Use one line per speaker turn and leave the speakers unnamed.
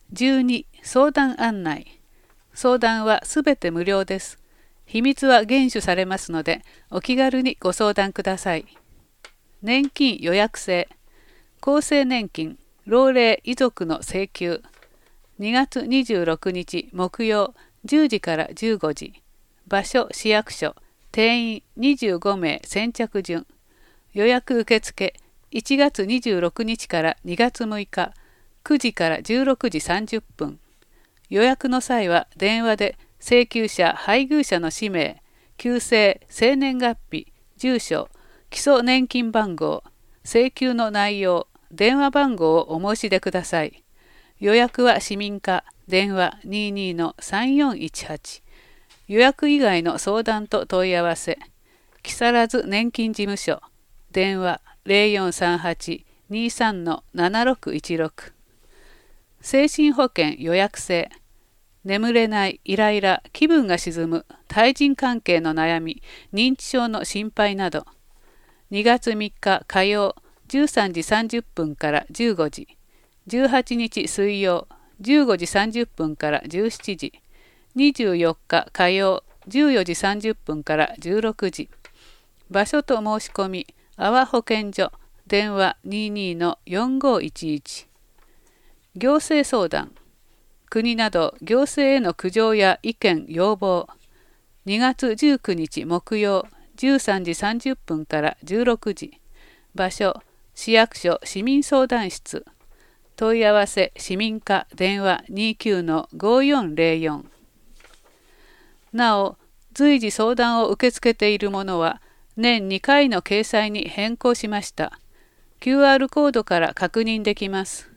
12、相談案内。相談はすべて無料です。秘密は厳守されますので、お気軽にご相談ください。年金予約制。厚生年金、老齢遺族の請求。2月26日木曜10時から15時。場所市役所。定員25名先着順。予約受付1月26日から2月6日9時から16時30分。予約の際は電話で請求者・配偶者の氏名、旧姓、生年月日、住所、基礎年金番号、請求の内容、電話番号をお申し出ください。予約は市民課、電話22-3418。予約以外の相談と問い合わせ、木更津年金事務所、電話0438-23-7616。精神保険予約制。眠れない、イライラ、気分が沈む、対人関係の悩み、認知症の心配など。2月3日火曜13時30分から15時。18日水曜15時30分から17時。24日火曜14時30分から16時。場所と申し込み、阿波保健所、電話22-4511。行政相談。国など行政への苦情や意見要望。2月19日木曜13時30分から16時。場所市役所市民相談室。問い合わせ市民課電話29-5404。なお随時相談を受け付けているものは年2回の掲載に変更しました。QR コードから確認できます。